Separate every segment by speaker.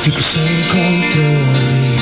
Speaker 1: fico sem controle.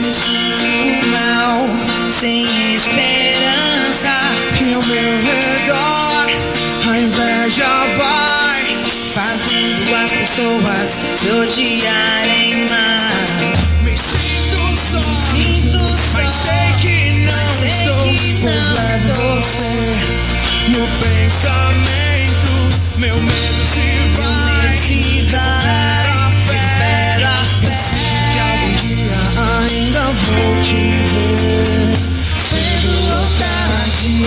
Speaker 2: Mal, sem esperança,
Speaker 1: E ao meu redor a inveja vai
Speaker 2: fazendo as pessoas se odiarem mais.
Speaker 1: Me sinto só,
Speaker 2: Sinto
Speaker 1: mas
Speaker 2: só,
Speaker 1: sei que não
Speaker 2: sei
Speaker 1: estou.
Speaker 2: que
Speaker 1: Pois
Speaker 2: não
Speaker 1: levo
Speaker 2: estou.
Speaker 1: você no pensamento. Meu medo se vai,
Speaker 2: Se vai,
Speaker 1: espera a fé.
Speaker 2: espera a
Speaker 1: Eu sei que algum dia ainda vou te ver, cedo ou tarde,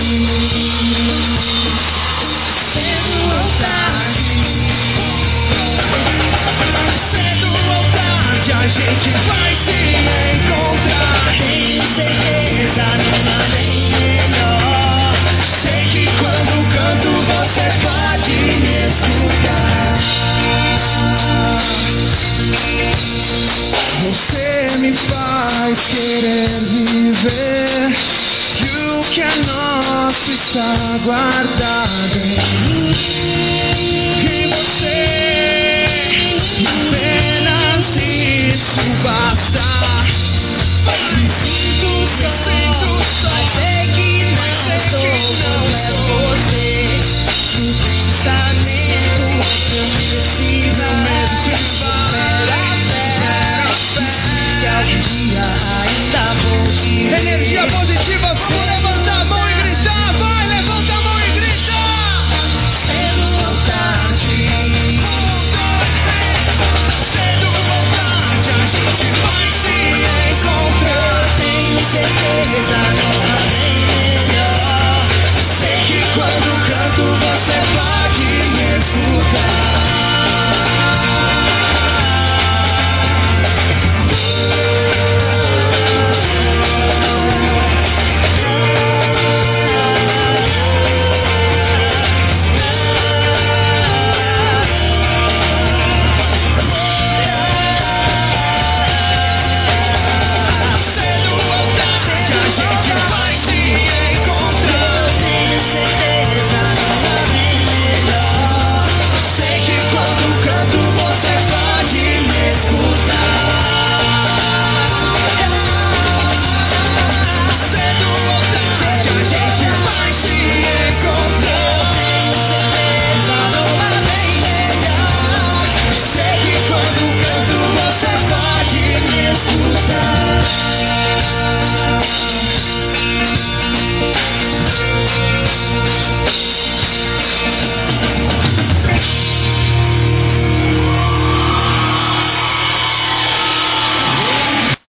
Speaker 1: cedo ou tarde, cedo ou tarde a gente vai se encontrar.
Speaker 2: Tenho certeza, numa bem melhor.
Speaker 1: Sei que quando canto você pode me escutar. Você me faz querer viver, e o que é nosso está guardado em mim.